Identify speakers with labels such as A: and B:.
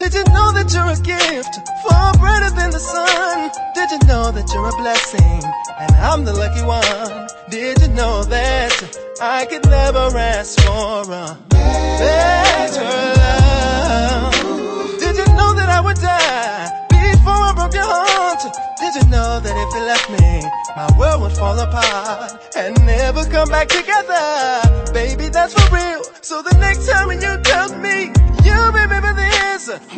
A: Did you know that you're a gift, far brighter than the sun? Did you know that you're a blessing, and I'm the lucky one? Did you know that I could never ask for a better love? Did you know that I would die before I broke your heart? Did you know that if you left me, my world would fall apart and never come back together? Baby, that's for real. So the next time when you tell me, you remember this.